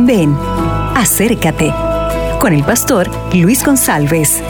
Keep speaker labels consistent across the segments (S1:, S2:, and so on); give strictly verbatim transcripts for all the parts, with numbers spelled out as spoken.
S1: Ven, acércate con el pastor Luis González.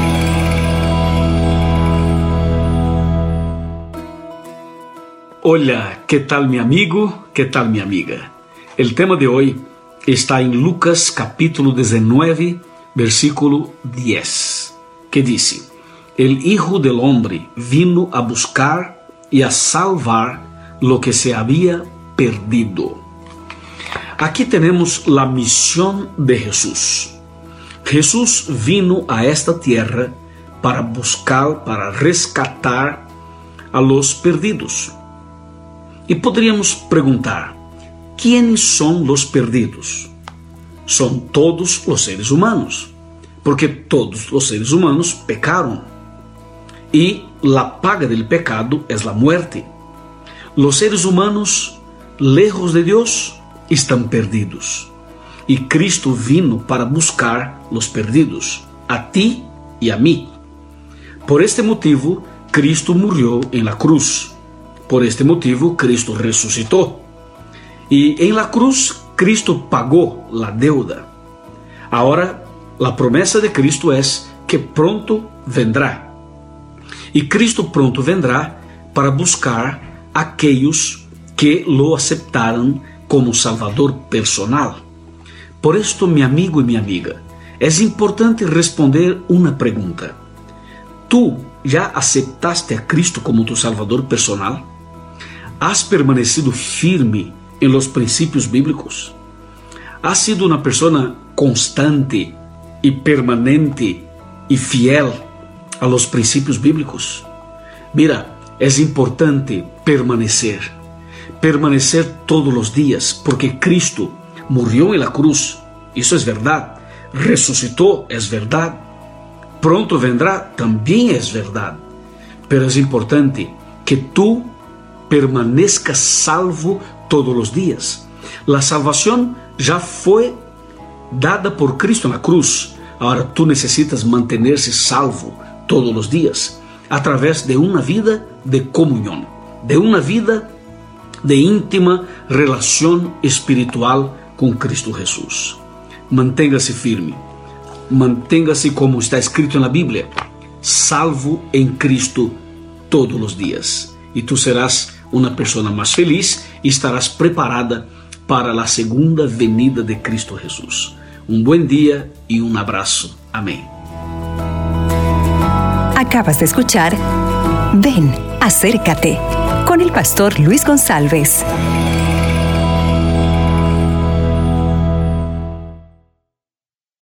S2: Hola, ¿qué tal mi amigo? ¿Qué tal mi amiga? El tema de hoy está en Lucas capítulo diecinueve, versículo diez, que dice: El Hijo del Hombre vino a buscar y a salvar lo que se había perdido. Aquí tenemos la misión de Jesús. Jesús vino a esta tierra para buscar, para rescatar a los perdidos. Y podríamos preguntar, ¿quiénes son los perdidos? Son todos los seres humanos, porque todos los seres humanos pecaron. Y la paga del pecado es la muerte. Los seres humanos, lejos de Dios, están perdidos. Y Cristo vino para buscar los perdidos, a ti y a mí. Por este motivo, Cristo murió en la cruz. Por este motivo, Cristo resucitó. Y en la cruz, Cristo pagó la deuda. Ahora, la promesa de Cristo es que pronto vendrá. Y Cristo pronto vendrá para buscar a aquellos que lo aceptaron como Salvador personal. Por esto, mi amigo y mi amiga, es importante responder una pregunta. ¿Tú ya aceptaste a Cristo como tu Salvador personal? ¿Has permanecido firme en los principios bíblicos? ¿Has sido una persona constante y permanente y fiel a los principios bíblicos? Mira, es importante permanecer, permanecer todos los días, porque Cristo murió en la cruz, eso es verdad, resucitó, es verdad, pronto vendrá, también es verdad, pero es importante que tú permanezcas salvo todos los días. La salvación ya fue dada por Cristo en la cruz. Ahora tú necesitas mantenerse salvo todos los días a través de una vida de comunión, de una vida de íntima relación espiritual con Cristo Jesús. Manténgase firme, manténgase como está escrito en la Biblia, salvo en Cristo todos los días. Y tú serás una persona más feliz y estarás preparada para la segunda venida de Cristo Jesús. Un buen día y un abrazo. Amén.
S1: Acabas de escuchar Ven, acércate con el pastor Luis González.